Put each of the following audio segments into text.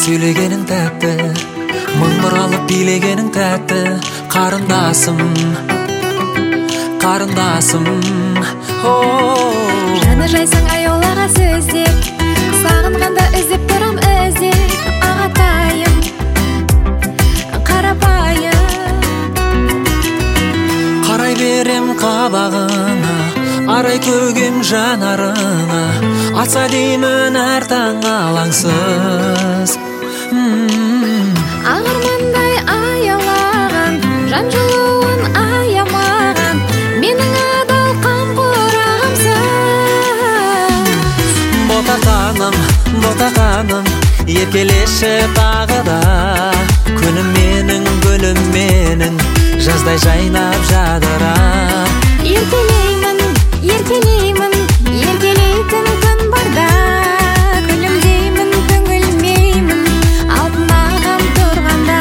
Сөйлегенің тәтті, мың бұралып билегенің тәтті. Қарындасым, қарындасым, жаны жайсаң аяулаға сөздеп, сағынғанда іздеп тұрам іздеп. Ағатайым, қарапайым, қарай берем қабағыңа, арай көгем жанарыңа. Атса деймін әр таң алаңсыз. ағармандай аялаған, жан жылуын аямаған, менің адал қамқорымсыз. Ботақаным, еркелеші тағы да. Күнім менің, гүлім менің, жаздай жайнап жадыра. Еркелеймін, еркелеймін, еркелейтін күн барда. Күлімдеймін, көңілмеймін, алтын ағам тұрғанда.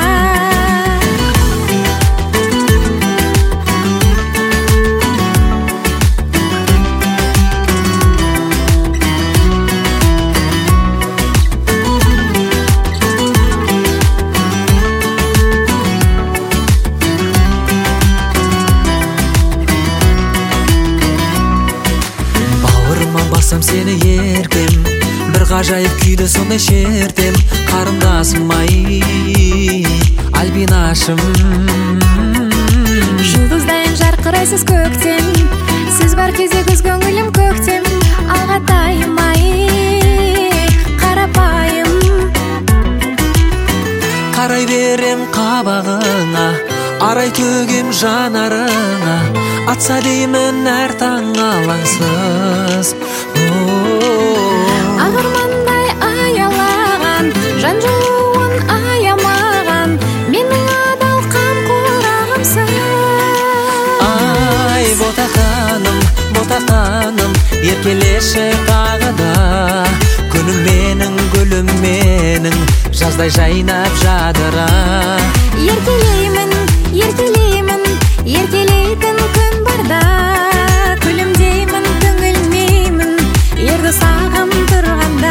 Басам сені еркем, бір ғажайып күйді сондай шертем. Қарындасым ай, альбинашым. Жұлдыздайын жарқырайсыз көктем, сіз бар кезде көз көңілім көктем. Ағатайым ай, қарапайым, Қарай берем қабағыңа, арай төгем жанарыңа. Атса деймін әр таң алаңсыз. ағармандай аялаған, жан жылуын аямаған, менің адал қамқорымсыз. Ай, ботақаным, еркелеші тағы да. Күнім менің, гүлім менің, жаздай жайнап жадыра. Еркелеймін, еркелеймін, еркелейтін күн барда. Күлімдеймін, көңілмеймін, ерді сағым тұрғанда.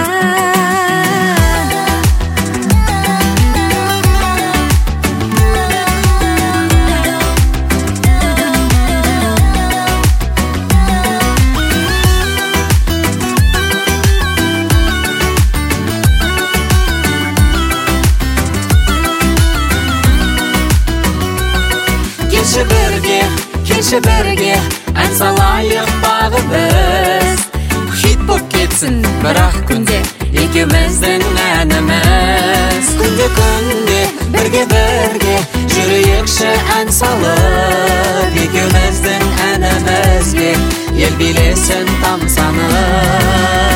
Келші бірге, ән салайық бағы біз. Хит боп кетсін бірақ күнде, екеуміздің әніміз. Күнде, бірге, жүрейікші ән салып. Екеуміздің әнімізге, ел билесін тамсанып.